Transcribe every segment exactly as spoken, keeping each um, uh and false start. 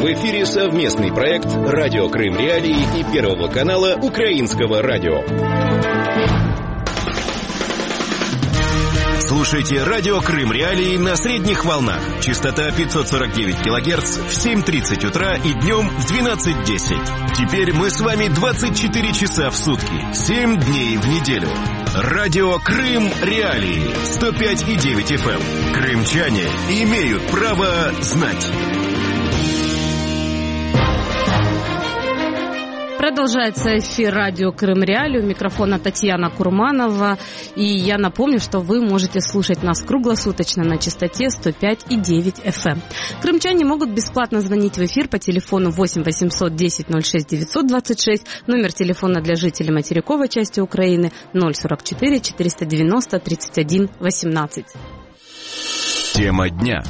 В эфире совместный проект «Радио Крым Реалии» и Первого канала Украинского радио. Слушайте «Радио Крым Реалии» на средних волнах. Частота пятьсот сорок девять килогерц в семь тридцать утра и днем в двенадцать десять. Теперь мы с вами двадцать четыре часа в сутки, семь дней в неделю. «Радио Крым Реалии» сто пять и девять эф эм. Крымчане имеют право знать. Продолжается эфир радио Крым Реалии. У микрофона Татьяна Курманова. И я напомню, что вы можете слушать нас круглосуточно на частоте сто пять и девять эф эм. Крымчане могут бесплатно звонить в эфир по телефону восемь восемьсот десять ноль шесть девятьсот двадцать шесть. Номер телефона для жителей материковой части Украины ноль сорок четыре четыреста девяносто тридцать один восемнадцать. Тема дня.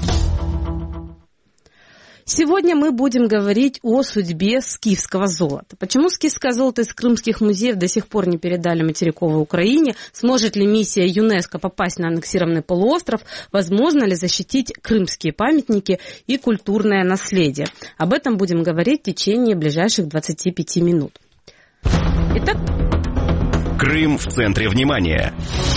Сегодня мы будем говорить о судьбе скифского золота. Почему скифское золото из крымских музеев до сих пор не передали материковой Украине? Сможет ли миссия ЮНЕСКО попасть на аннексированный полуостров? Возможно ли защитить крымские памятники и культурное наследие? Об этом будем говорить в течение ближайших двадцати пяти минут. Итак, Крым в центре внимания.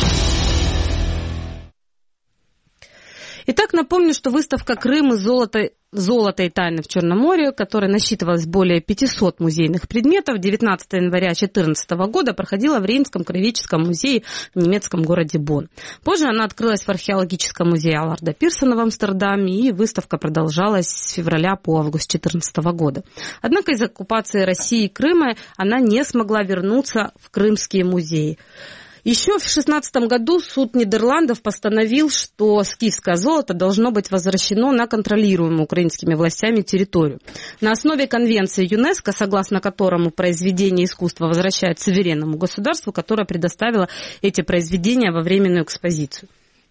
Итак, напомню, что выставка «Крым и золото, золото и тайны в Черном море», которая насчитывалась более пятисот музейных предметов, девятнадцатого января две тысячи четырнадцатого года проходила в Рейнском краеведческом музее в немецком городе Бонн. Позже она открылась в археологическом музее Алларда Пирсона в Амстердаме, и выставка продолжалась с февраля по август две тысячи четырнадцатого года. Однако из-за оккупации России и Крыма она не смогла вернуться в крымские музеи. Еще в две тысячи шестнадцатом году суд Нидерландов постановил, что скифское золото должно быть возвращено на контролируемую украинскими властями территорию. На основе конвенции ЮНЕСКО, согласно которому произведения искусства возвращают суверенному государству, которое предоставило эти произведения во временную экспозицию.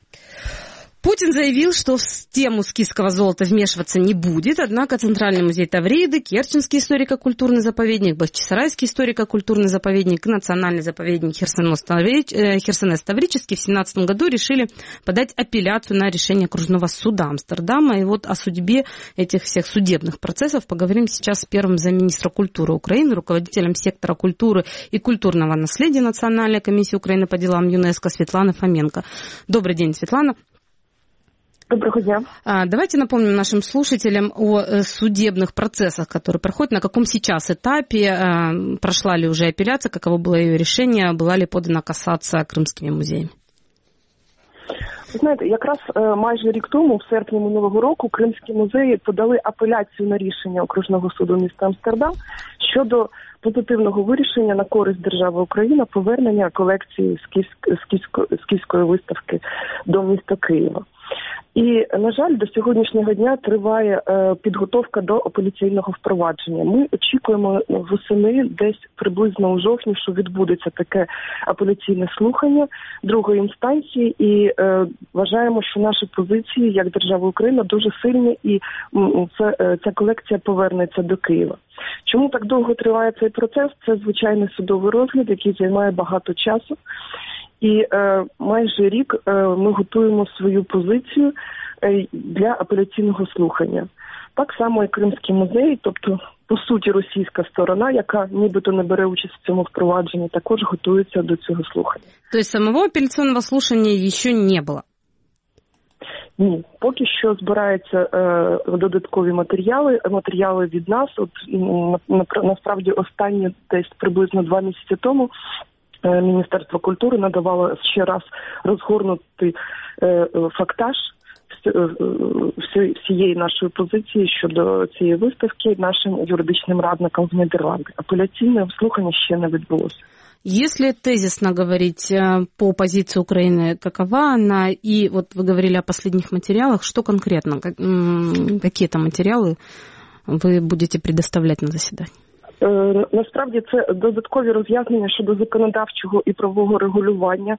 Путин заявил, что в тему скифского золота вмешиваться не будет, однако Центральный музей Тавриды, Керченский историко-культурный заповедник, Бахчисарайский историко-культурный заповедник и Национальный заповедник Херсонес-Таврический в две тысячи семнадцатом году решили подать апелляцию на решение окружного суда Амстердама. И вот о судьбе этих всех судебных процессов поговорим сейчас с первым замминистра культуры Украины, руководителем сектора культуры и культурного наследия Национальной комиссии Украины по делам ЮНЕСКО Светланой Фоменко. Добрый день, Светлана. Доброго дня. Давайте напомним нашим слушателям о судебных процессах, которые проходят, на каком сейчас этапе, прошла ли уже апелляция, каково было ее решение, была ли подана касація кримськими музеями. Ви знаєте, якраз майже рік тому, в серпні минулого року, кримські музеї подали апеляцію на рішення окружного суду міста Амстердам щодо позитивного вирішення на користь держави Україна повернення колекції скіфської виставки до міста Києва. І, на жаль, до сьогоднішнього дня триває е, підготовка до апеляційного впровадження. Ми очікуємо восени, десь приблизно у жовтні, що відбудеться таке апеляційне слухання другої інстанції, і е, вважаємо, що наші позиції, як держава Україна, дуже сильні, і м, це, е, ця колекція повернеться до Києва. Чому так довго триває цей процес? Це звичайний судовий розгляд, який займає багато часу. І е, майже рік е, ми готуємо свою позицію е, для апеляційного слухання. Так само і Кримський музей, тобто, по суті, російська сторона, яка нібито не бере участь в цьому впровадженні, також готується до цього слухання. Тобто самого апеляційного слухання ще не було? Ні, поки що збираються е, додаткові матеріали, матеріали від нас. От на, на, насправді останні десь приблизно два місяці тому Міністерство культури надавало ще раз розгорнутий е, фактаж всієї нашої позиції щодо цієї виставки нашим юридичним радникам в Нідерландах. Апеляційне слухання ще не відбулося. Если тезисно говорить по позиции Украины, какова она? И вот вы говорили о последних материалах. Что конкретно? Какие это материалы вы будете предоставлять на заседании? Насправді це додаткові роз'яснення щодо законодавчого і правового регулювання,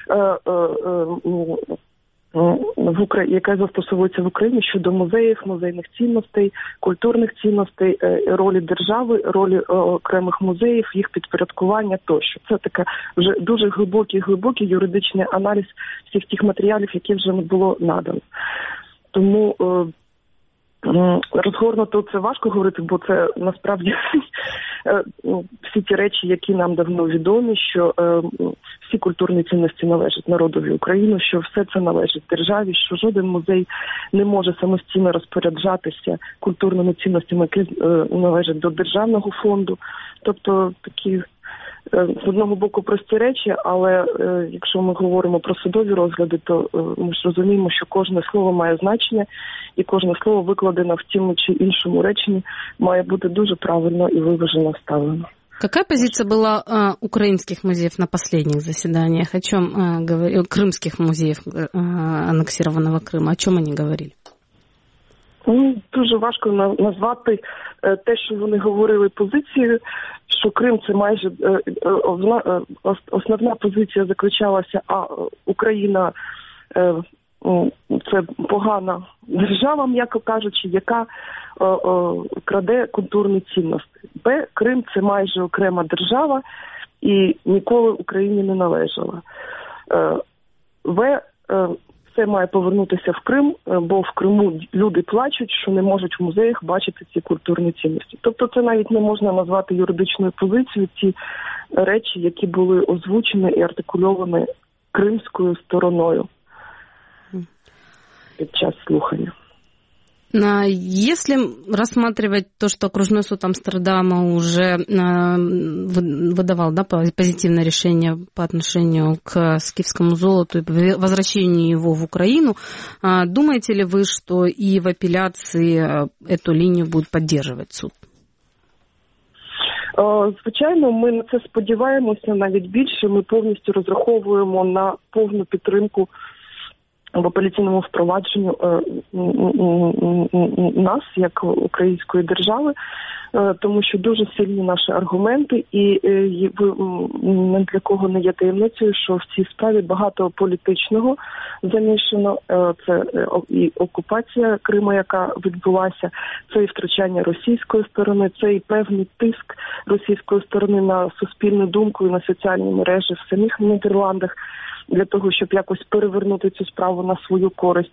в Україні, яке застосовується в Україні щодо музеїв, музейних цінностей, культурних цінностей, ролі держави, ролі окремих музеїв, їх підпорядкування тощо. Це таке вже дуже глибокий, глибокий юридичний аналіз всіх тих матеріалів, які вже не було надано. Тому Розгорнуто це важко говорити, бо це насправді всі ті речі, які нам давно відомі, що всі культурні цінності належать народові України, що все це належить державі, що жоден музей не може самостійно розпоряджатися культурними цінностями, які належать до державного фонду. Тобто такі з одного боку прості речі, але е, якщо ми говоримо про судові розгляди, то е, ми ж розуміємо, що кожне слово має значення, і кожне слово викладено в тім чи іншому реченні має бути дуже правильно і виважено вставлено. Какая позиция была э, украинских музеев на последних заседаниях? О чем э, говорил крымских музеев э, аннексированного Крыма? О чем они говорили? Ну, дуже важко назвати те, що вони говорили позицією, що Крим це майже основна позиція заключалася, а Україна це погана держава, м'яко кажучи, яка краде культурні цінності. Б, Крим це майже окрема держава і ніколи Україні не належала. В, все має повернутися в Крим, бо в Криму люди плачуть, що не можуть в музеях бачити ці культурні цінності. Тобто це навіть не можна назвати юридичною позицією, ті речі, які були озвучені і артикульовані кримською стороною під час слухання. Если рассматривать то, что окружной суд Амстердама уже выдавал, да, позитивное решение по отношению к скифскому золоту и возвращению его в Украину, думаете ли вы, что и в апелляции эту линию будет поддерживать суд? Звичайно, ми на це сподіваємося, навіть більше. Ми повністю розраховуємо на повну підтримку в апеляційному впровадженню нас, як української держави, тому що дуже сильні наші аргументи, і не для кого не є таємницею, що в цій справі багато політичного замішано. Це і окупація Криму, яка відбулася, це і втручання російської сторони, це і певний тиск російської сторони на суспільну думку і на соціальні мережі в самих Нідерландах, для того, щоб якось перевернути цю справу на свою користь.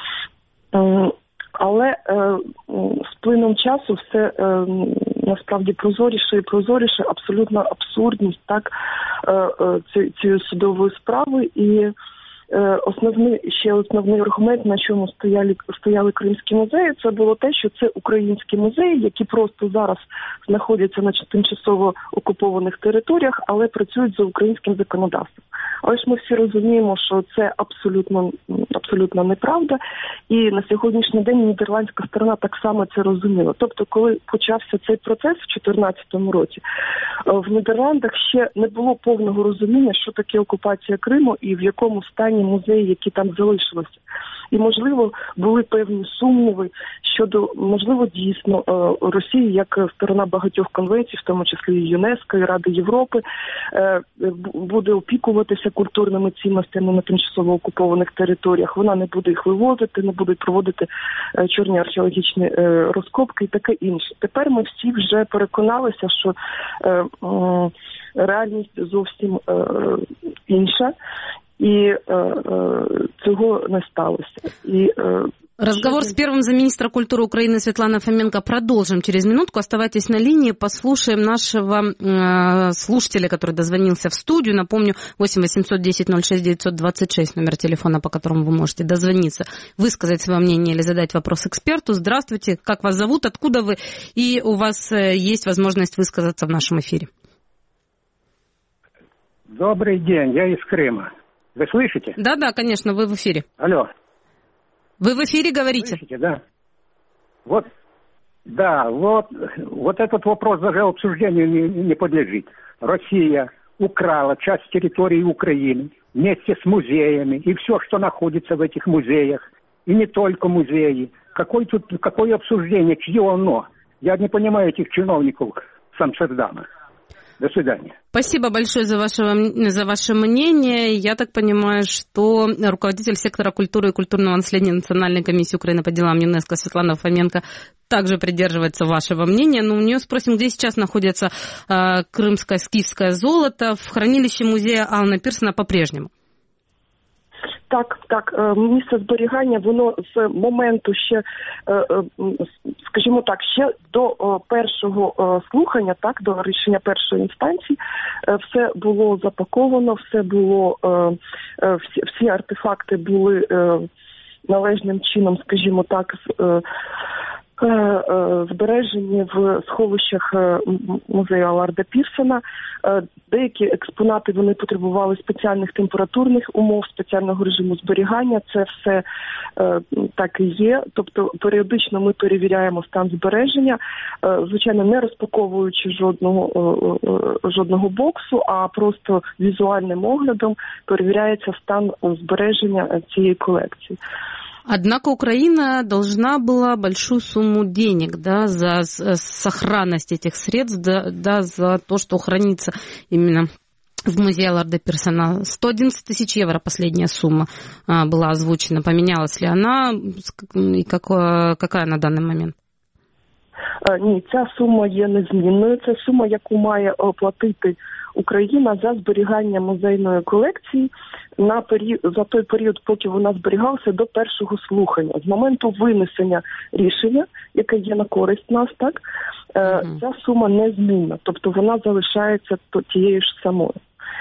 Але з плином часу все насправді прозоріше і прозоріше, абсолютна абсурдність так цієї судової справи. І основний, ще основний аргумент, на чому стояли, стояли кримські музеї, це було те, що це українські музеї, які просто зараз знаходяться на тимчасово окупованих територіях, але працюють за українським законодавством. Але ж ми всі розуміємо, що це абсолютно, абсолютно неправда, і на сьогоднішній день нідерландська сторона так само це розуміла. Тобто, коли почався цей процес в дві тисячі чотирнадцятому році, в Нідерландах ще не було повного розуміння, що таке окупація Криму і в якому стані музеї, які там залишилися. І, можливо, були певні сумніви щодо, можливо, дійсно Росії, як сторона багатьох конвенцій, в тому числі і ЮНЕСКО, і Ради Європи, буде опікуватися культурними цінностями на тимчасово окупованих територіях. Вона не буде їх вивозити, не буде проводити чорні археологічні розкопки і таке інше. Тепер ми всі вже переконалися, що реальність зовсім інша. И э, э, цього не сталося. И, э, Разговор с первым замминистра культуры Украины Светланой Фоменко продолжим через минутку. Оставайтесь на линии, послушаем нашего э, слушателя, который дозвонился в студию. Напомню, восемь восемьсот десять ноль шесть девятьсот двадцать шесть, номер телефона, по которому вы можете дозвониться, высказать свое мнение или задать вопрос эксперту. Здравствуйте, как вас зовут, откуда вы? И у вас э, есть возможность высказаться в нашем эфире. Добрый день, я из Крыма. Вы слышите? Да, да, конечно, вы в эфире. Алло. Вы в эфире говорите? Слышите, да. Вот, да, вот, вот этот вопрос даже обсуждению не, не подлежит. Россия украла часть территории Украины вместе с музеями и все, что находится в этих музеях. И не только музеи. Какое тут, какое обсуждение, чье оно? Я не понимаю этих чиновников с Амстердама. До свидания. Спасибо большое за ваше, за ваше мнение. Я так понимаю, что руководитель сектора культуры и культурного наследия Национальной комиссии Украины по делам ЮНЕСКО Светлана Фоменко также придерживается вашего мнения. Но у нее спросим, где сейчас находится э, крымское скифское золото. В хранилище музея Алана Пирсона по-прежнему. Так, так, місце зберігання, воно з моменту ще, скажімо так, ще до першого слухання, так, до рішення першої інстанції, все було запаковано, все було, всі, всі артефакти були належним чином, скажімо так, збережені в сховищах музею Алларда Пірсона. Деякі експонати, вони потребували спеціальних температурних умов, спеціального режиму зберігання. Це все так і є. Тобто періодично ми перевіряємо стан збереження, звичайно, не розпаковуючи жодного, жодного боксу, а просто візуальним оглядом перевіряється стан збереження цієї колекції. Однако Украина должна была большую сумму денег, да, за сохранность этих средств, да, да, за то, что хранится именно в музее Алларда Пирсона. сто одиннадцать тысяч евро последняя сумма а, была озвучена. Поменялась ли она и как, какая на данный момент? Ні, ця сума є незмінною. Це сума, яку має оплатити Україна за зберігання музейної колекції на період, за той період, поки вона зберігалася до першого слухання. З моменту винесення рішення, яке є на користь нас, так, mm-hmm. ця сума незмінна. Тобто вона залишається тією ж самою.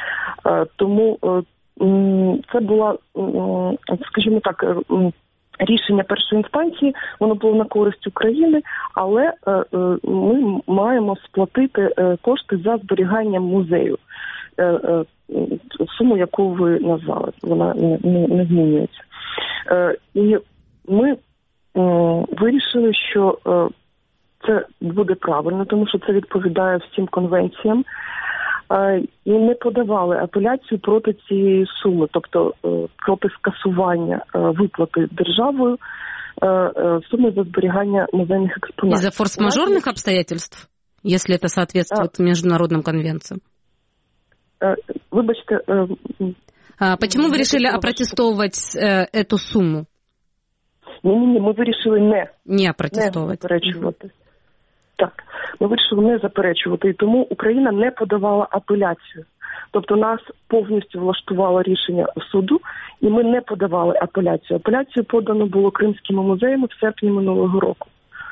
Тому це була, скажімо так, рішення першої інстанції, воно було на користь України, але е, е, ми маємо сплатити е, кошти за зберіганням музею. Е, е, суму, яку ви назвали, вона не, не, не змінюється. Е, і ми е, вирішили, що е, це буде правильно, тому що це відповідає всім конвенціям. І не подавали апеляцію проти цієї суми, тобто проти скасування виплати державою суми за зберігання музейних експонатів. Из-за форс-мажорных обстоятельств, если это соответствует а, международным конвенциям? Вибачте. А почему вы решили опротестовывать эту сумму? Ні-ні-ні, ми вирішили не, не опротестовывать. Не заперечувати. Так, ми вирішили не заперечувати, і тому Україна не подавала апеляцію. Тобто нас повністю влаштувало рішення суду, і ми не подавали апеляцію. Апеляцію подано було Кримським музеєм в серпні минулого року.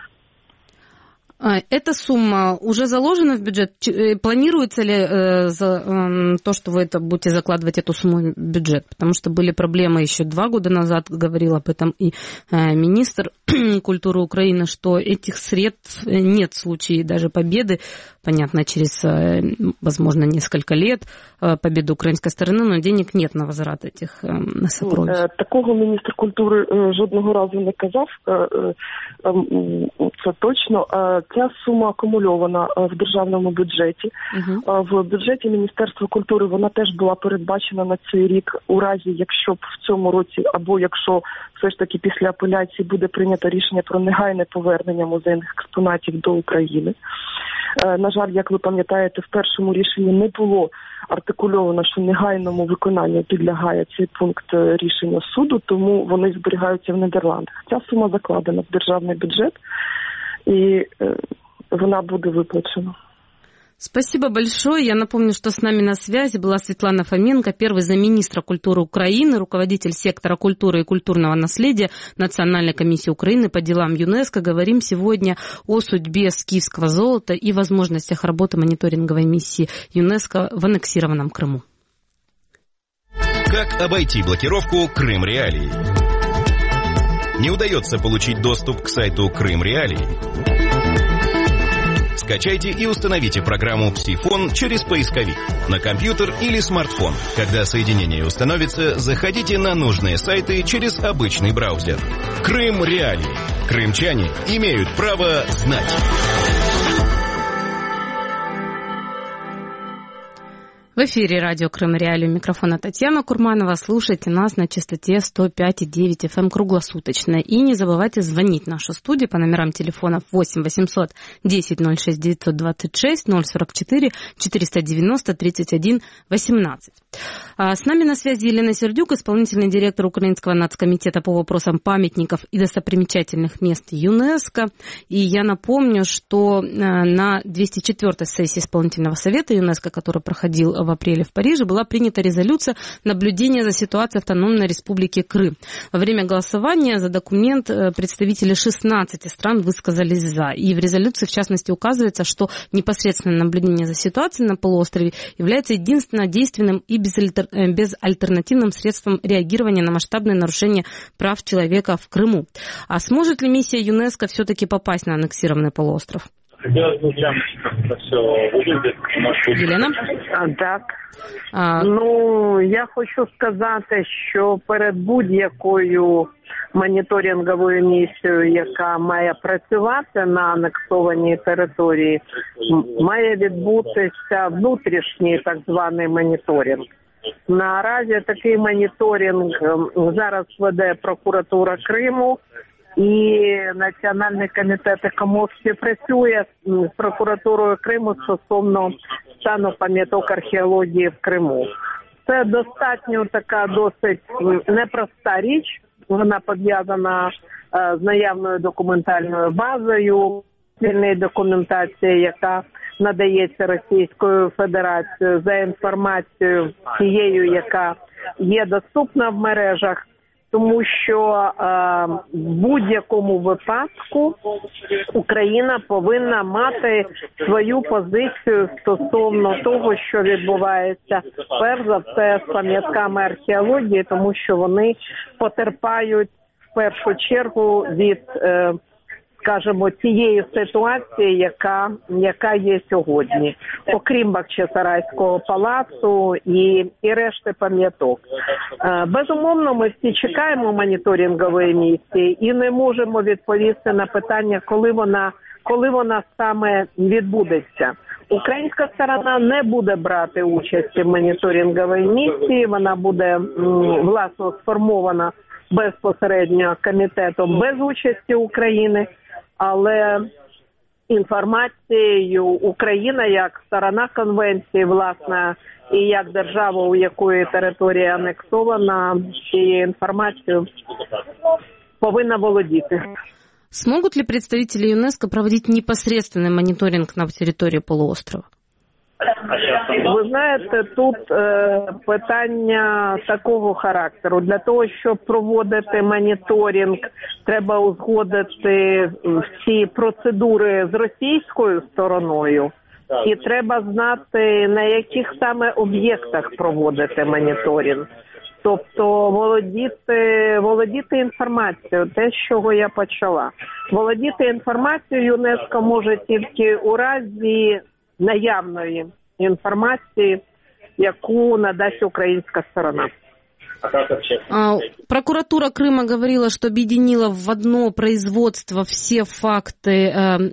Эта сумма уже заложена в бюджет? Планируется ли э, за, э, то, что вы это будете закладывать эту сумму в бюджет? Потому что были проблемы еще два года назад, говорил об этом и э, министр культуры Украины, что этих средств нет в случае даже победы, понятно, через, э, возможно, несколько лет э, победы украинской стороны, но денег нет на возврат этих э, сокровищ. Такого міністр культури э, жодного разу не казав, э, э, це точно. Ця сума акумульована в державному бюджеті. Uh-huh. В бюджеті Міністерства культури вона теж була передбачена на цей рік у разі, якщо б в цьому році, або якщо все ж таки після апеляції буде прийнято рішення про негайне повернення музейних експонатів до України. На жаль, як ви пам'ятаєте, в першому рішенні не було артикульовано, що негайному виконанню підлягає цей пункт рішення суду, тому вони зберігаються в Нідерландах. Ця сума закладена в державний бюджет, и э, вона буде выплачена. Спасибо большое. Я напомню, что с нами на связи была Светлана Фоменко, первый замминистра культуры Украины, руководитель сектора культуры и культурного наследия Национальной комиссии Украины по делам ЮНЕСКО. Говорим сегодня о судьбе скифского золота и возможностях работы мониторинговой миссии ЮНЕСКО в аннексированном Крыму. Как обойти блокировку Крым Реалии? Не удается получить доступ к сайту Крым Реалии? Скачайте и установите программу «Псифон» через поисковик на компьютер или смартфон. Когда соединение установится, заходите на нужные сайты через обычный браузер. Крым Реалии. Крымчане имеют право знать. В эфире радио Крым Реалии, у микрофона Татьяна Курманова. Слушайте нас на частоте сто пять и девять эф эм круглосуточно. И не забывайте звонить в нашу студию по номерам телефонов восемь восемьсот десять ноль шесть девятьсот двадцать шесть ноль сорок четыре четыреста девяносто тридцать один восемнадцать. С нами на связи Елена Сердюк, исполнительный директор Украинского нацкомитета по вопросам памятников и достопримечательных мест ЮНЕСКО. И я напомню, что на двести четвёртой сессии исполнительного совета ЮНЕСКО, которая проходила в апреле в Париже была принята резолюция наблюдения за ситуацией автономной республики Крым. Во время голосования за документ представители шестнадцати стран высказались за. И в резолюции, в частности, указывается, что непосредственное наблюдение за ситуацией на полуострове является единственно действенным и безальтернативным средством реагирования на масштабные нарушения прав человека в Крыму. А сможет ли миссия ЮНЕСКО все-таки попасть на аннексированный полуостров? Єлена? Так. А... Ну, я хочу сказати, що перед будь-якою моніторинговою місією, яка має працювати на анексованій території, має відбутися внутрішній так званий моніторинг. Наразі такий моніторинг зараз веде прокуратура Криму, і Національний комітет ЕКОМОС співпрацює з прокуратурою Криму стосовно стану пам'яток археології в Криму. Це достатньо така досить непроста річ. Вона пов'язана з наявною документальною базою, спільної документації, яка надається Російською Федерацією за інформацією тією, яка є доступна в мережах. Тому що е, в будь-якому випадку Україна повинна мати свою позицію стосовно того, що відбувається, перш за все, з пам'ятками археології, тому що вони потерпають в першу чергу від, е, скажімо, цієї ситуації, яка, яка є сьогодні, окрім Бахчисарайського палацу і, і решти пам'яток. Безумовно, ми всі чекаємо моніторингової місії і не можемо відповісти на питання, коли вона, коли вона саме відбудеться. Українська сторона не буде брати участі в моніторинговій місії, вона буде, власно, сформована безпосередньо комітетом без участі України, але інформацією Україна як сторона конвенції, власне, і як держава, у якої територія анексована, цією інформацією повинна володіти. Смогут ли представители ЮНЕСКО проводить непосредственный мониторинг на территории полуострова? Ви знаєте, тут е, питання такого характеру. Для того, щоб проводити моніторинг, треба узгодити всі процедури з російською стороною. І треба знати, на яких саме об'єктах проводити моніторинг. Тобто володіти, володіти інформацією, те, з чого я почала. Володіти інформацією ЮНЕСКО може тільки у разі наявної информации, яку надаст украинская сторона. Прокуратура Крыма говорила, что объединила в одно производство все факты э,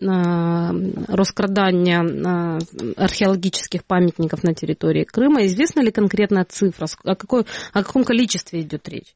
э, раскрадания э, археологических памятников на территории Крыма. Известна ли конкретная цифра? О, какой, о каком количестве идет речь?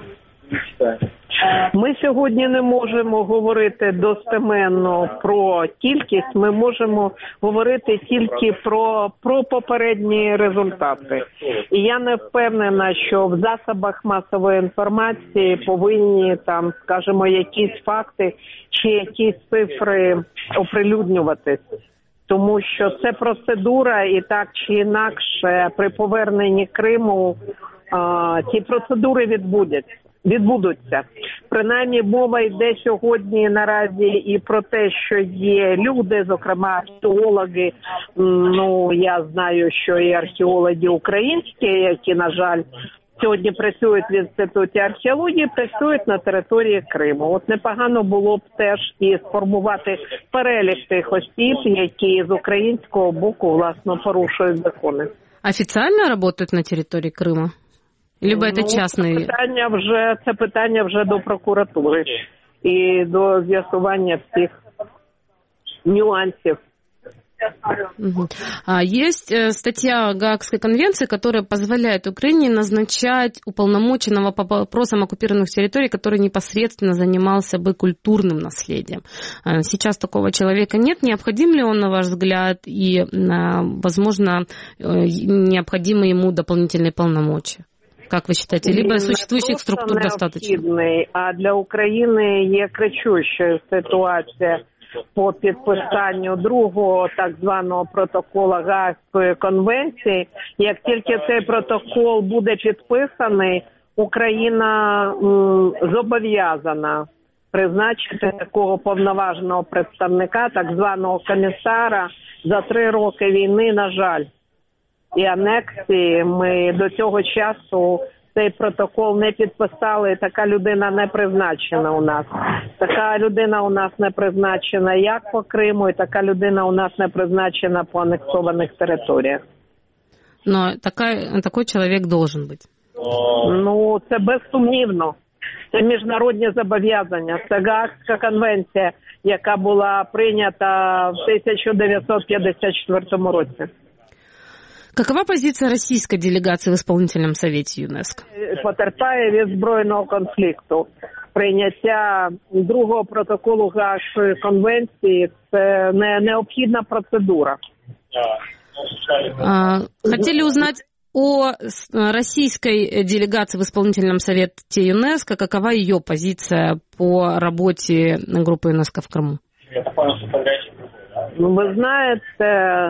Ми сьогодні не можемо говорити достеменно про кількість, ми можемо говорити тільки про, про попередні результати. І я не впевнена, що в засобах масової інформації повинні, там, скажімо, якісь факти чи якісь цифри оприлюднюватись. Тому що це процедура, і так чи інакше при поверненні Криму а, ті процедури відбудуться. відбудуться. Принаймні, мова йде сьогодні наразі і про те, що є люди, зокрема археологи, ну, я знаю, що і археологи українські, які, на жаль, сьогодні працюють в Інституті археології, працюють на території Криму. От непогано було б теж і сформувати перелік тих осіб, які з українського боку, власно, порушують закони. Офіційно працюють на території Криму? Либо це ну, частний? Це питання вже, це питання вже до прокуратури і до з'ясування всіх нюансів. Угу. Есть статья Гаагской конвенции, которая позволяет Украине назначать уполномоченного по вопросам оккупированных территорий, который непосредственно занимался бы культурным наследием. Сейчас такого человека нет. Необходим ли он, на ваш взгляд, и, возможно, необходимы ему дополнительные полномочия? Как вы считаете? Либо существующих структур достаточно? А для України є кричуща ситуація по підписанню другого так званого протоколу Гаазької конвенції. Як тільки цей протокол буде підписаний, Україна м, зобов'язана призначити такого повноваженого представника, так званого комісара. За три роки війни, на жаль, і анексії, ми до цього часу цей протокол не підписали, така людина не призначена у нас. Така людина у нас не призначена як по Криму, і така людина у нас не призначена по анексованих територіях. Но така, такой чоловік должен бути. Ну, це безсумнівно. Це міжнародні зобов'язання. Це Гаазька конвенція, яка була прийнята в тисяча дев'ятсот п'ятдесят четвертому році. Какова позиція російської делегації в Исполнительному Совєті ЮНЕСКО? Потерпає від збройного конфлікту. Прийняття другого протоколу Гаазької конвенції – це не необхідна процедура. А, хотели узнать о российской делегации в Исполнительном Совете ЮНЕСКО. Какова ее позиция по работе группы ЮНЕСКО в Крыму? Ну, ви знаєте,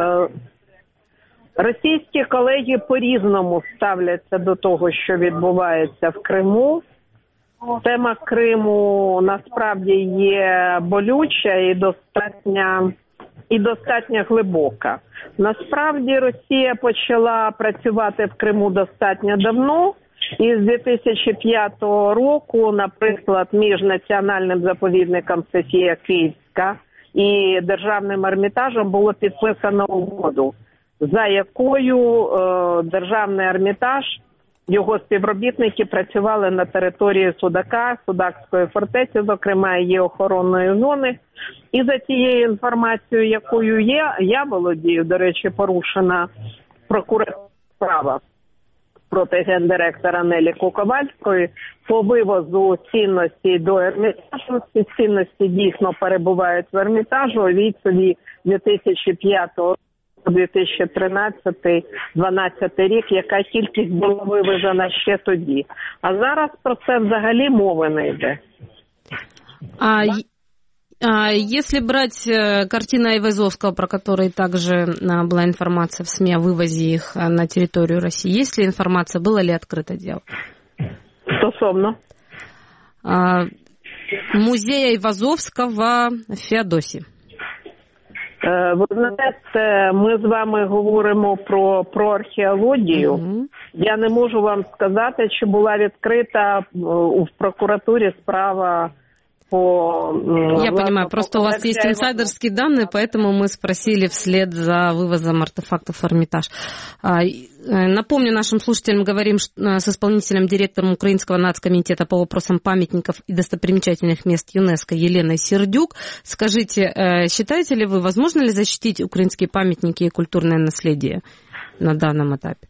російські колеги по-різному ставляться до того, що відбувається в Криму. Тема Криму насправді є болюча і достатньо, і достатньо глибока. Насправді Росія почала працювати в Криму достатньо давно. І з дві тисячі п'ятого року, наприклад, між Національним заповідником Софія Київська і Державним Ермітажем було підписано угоду, за якою е, Державний Ермітаж, його співробітники працювали на території Судака, Судакської фортеці, зокрема, її охоронної зони. І за тією інформацією, якою є, я володію, до речі, порушена прокуратурна справа проти гендиректора Нелі Куковальської по вивозу цінності до Ермітажу. Ці цінності дійсно перебувають в Ермітажу у віці дві тисячі п'ятого дві тисячі тринадцятий - дванадцятий рік, яка кількість була вивезена ще тоді. А зараз про це взагалі мови не йде. А, а если брать картину Айвазовского, про который также была информация в СМИ о вывозе их на территорию России, есть ли информация, было ли открыто дело? Стосовно? А, музей Айвазовского в Феодосии. Ви знаєте, ми з вами говоримо про, про археологію. Mm-hmm. Я не можу вам сказати, чи була відкрита в прокуратурі справа по... Я понимаю, просто у вас есть инсайдерские данные, поэтому мы спросили вслед за вывозом артефактов в Эрмитаж. Напомню нашим слушателям, говорим с исполнительным директором Украинского нацкомитета по вопросам памятников и достопримечательных мест ЮНЕСКО Еленой Сердюк. Скажите, считаете ли вы, возможно ли защитить украинские памятники и культурное наследие на данном этапе?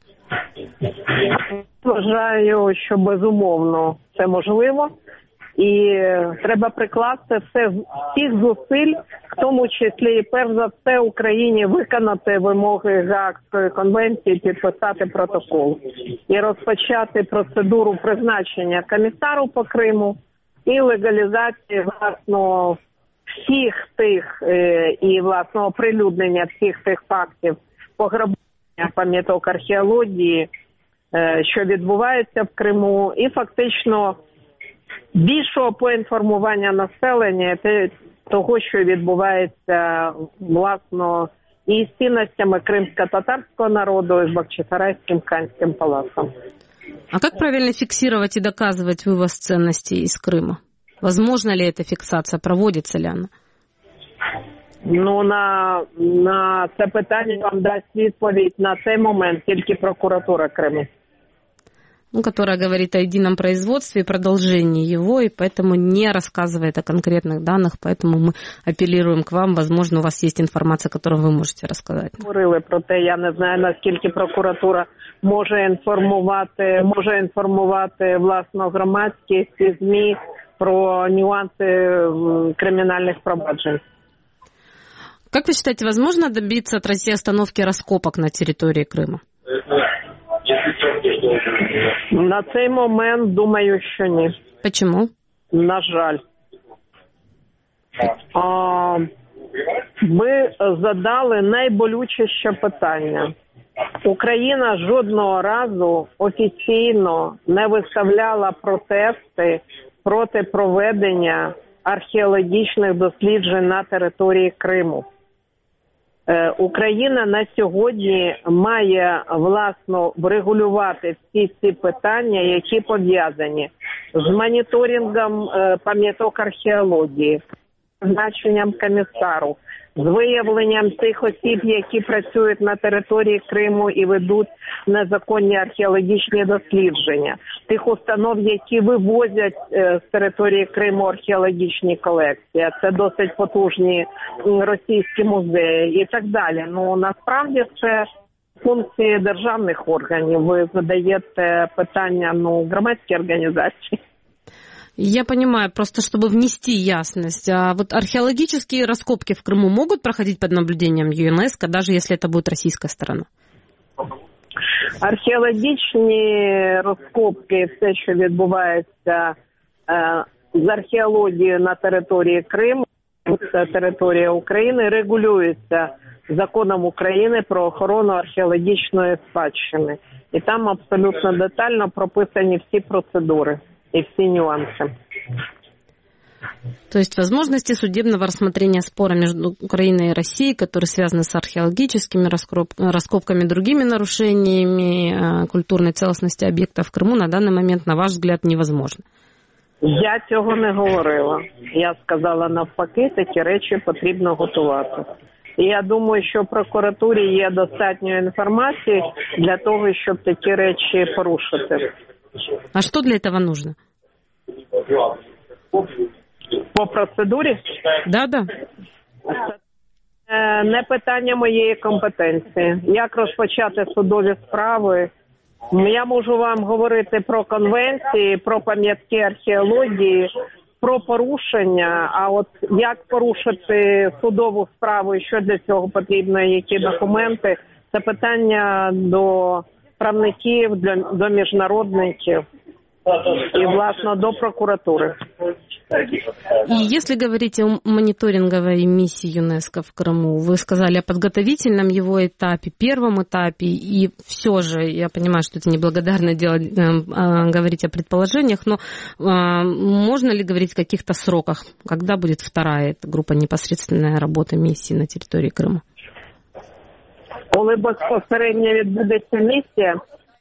Вважаю, що безумовно це можливо. І треба прикласти все, всіх зусиль, в тому числі і перш за все Україні виконати вимоги Гаазької конвенції, підписати протокол і розпочати процедуру призначення комісару по Криму і легалізації власного всіх тих і власного оприлюднення всіх тих фактів пограбування пам'яток археології, що відбувається в Криму, і фактично більшого поінформування населення того, що відбувається, власно, і з цінностями кримсько-татарського народу, і з Бахчисарайським ханським палацом. А как правильно фиксировать и доказывать вывоз ценностей из Крыма? Возможно ли эта фиксация, проводится ли она? Ну, на, на це питання вам дасть відповідь на цей момент тільки прокуратура Криму. Ну, которая говорит о едином производстве и продолжении его, и поэтому не рассказывает о конкретных данных, поэтому мы апеллируем к вам. Возможно, у вас есть информация, которую вы можете рассказать. Говорили про те, я не знаю, наскільки прокуратура може інформувати, може інформувати власну громадськість і ЗМІ про нюанси кримінальних проваджень. Как вы считаете, возможно добиться от России остановки раскопок на территории Крыма? На цей момент, думаю, що ні. Почему? На жаль. А, ви задали найболючіше питання. Україна жодного разу офіційно не виставляла протести проти проведення археологічних досліджень на території Криму. Е, Україна на сьогодні має, власно, врегулювати всі ці питання, які пов'язані з моніторингом е, пам'яток археології, призначенням комісару, з виявленням тих осіб, які працюють на території Криму і ведуть незаконні археологічні дослідження, тих установ, які вивозять е, з території Криму археологічні колекції. Це досить потужні російські музеї і так далі. Ну, насправді це функції державних органів. Ви задаєте питання, ну, громадській організації. Я понимаю, просто чтобы внести ясность. А вот археологические раскопки в Крыму могут проходить под наблюдением ЮНЕСКО, даже если это будет российская сторона? Археологічні розкопки, все, що відбувається е, з археологією на території Криму, це територія України, регулюється законом України про охорону археологічної спадщини. І там абсолютно детально прописані всі процедури и все нюансы. То есть возможности судебного рассмотрения спора между Украиной и Россией, которые связаны с археологическими раскопками, другими нарушениями культурной целостности объектов в Крыму, на данный момент, на ваш взгляд, невозможно? Я цього не говорила. Я сказала, навпаки, такі речі потрібно готувати. І я думаю, що в прокуратурі є достатньо інформації для того, щоб такі речі порушити. А что для этого нужно? По процедурі? Да, да. Це не питання моєї компетенції. Як розпочати судові справи? Я можу вам говорити про конвенції, про пам'ятки археології, про порушення. А от як порушити судову справу і що для цього потрібно, які документи, це питання до правників, до міжнародників и, властно, до прокуратуры. И если говорить о мониторинговой миссии ЮНЕСКО в Крыму, вы сказали о подготовительном его этапе, первом этапе, и все же, я понимаю, что это неблагодарное дело э, говорить о предположениях, но э, можно ли говорить о каких-то сроках, когда будет вторая эта группа непосредственная работа миссии на территории Крыма? Коли безпосередньо відбудеться місія,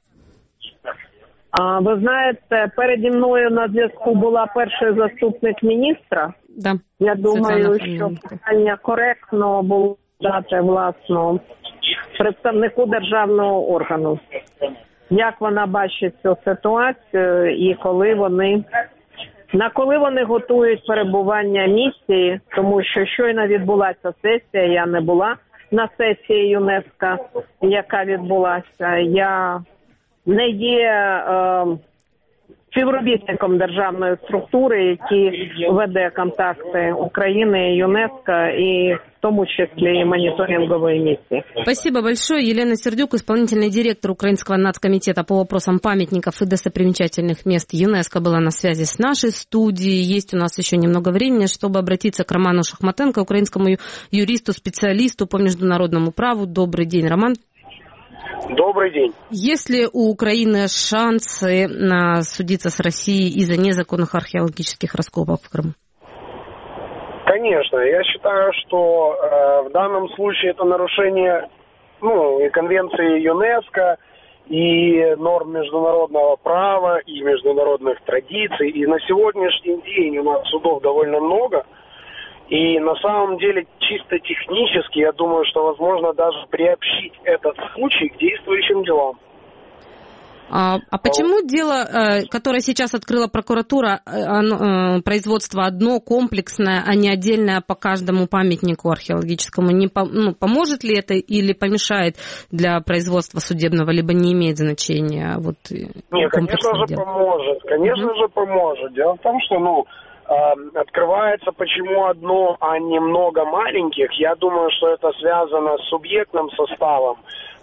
а, ви знаєте, переді мною на зв'язку була перший заступник міністра. Да. Я думаю, що питання коректно було дати, власно, представнику державного органу. Як вона бачить цю ситуацію і коли вони, на коли вони готують перебування місії, тому що щойно відбулася сесія, я не була на сесії ЮНЕСКО, яка відбулася. Я не є е, співробітником державної структури, які веде контакти України і ЮНЕСКО, і в тому числі і моніторингової миссии. Спасибо большое. Елена Сердюк, исполнительный директор Украинского нацкомитета по вопросам памятников и достопримечательных мест ЮНЕСКО, была на связи с нашей студией. Есть у нас еще немного времени, чтобы обратиться к Роману Шахматенко, украинскому юристу, специалисту по международному праву. Добрый день, Роман. Добрый день. Есть ли у Украины шансы судиться с Россией из-за незаконных археологических раскопок в Крыму? Конечно. Я считаю, что э, в данном случае это нарушение ну, и конвенции ЮНЕСКО, и норм международного права, и международных традиций. И на сегодняшний день у нас судов довольно много. И на самом деле чисто технически, я думаю, что возможно даже приобщить этот случай к действующим делам. А, а почему дело, которое сейчас открыла прокуратура, оно, производство одно, комплексное, а не отдельное по каждому памятнику археологическому, не по, ну, поможет ли это или помешает для производства судебного, либо не имеет значения? Вот, нет, конечно же дело? поможет, конечно mm-hmm. же поможет. Дело в том, что, ну, открывается почему одно, а не много маленьких. Я думаю, что это связано с субъектным составом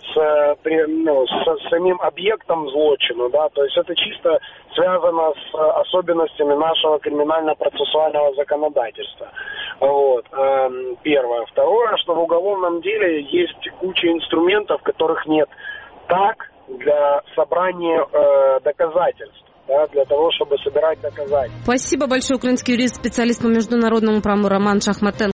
с, ну, с самим объектом злочину, да, то есть это чисто связано с особенностями нашего криминально-процессуального законодательства. Вот, первое. Второе, что в уголовном деле есть куча инструментов, которых нет так для собрания э, доказательств. Да, для того, чтобы собирать доказательства. Спасибо большое. Украинский юрист, специалист по международному праву Роман Шахматенко.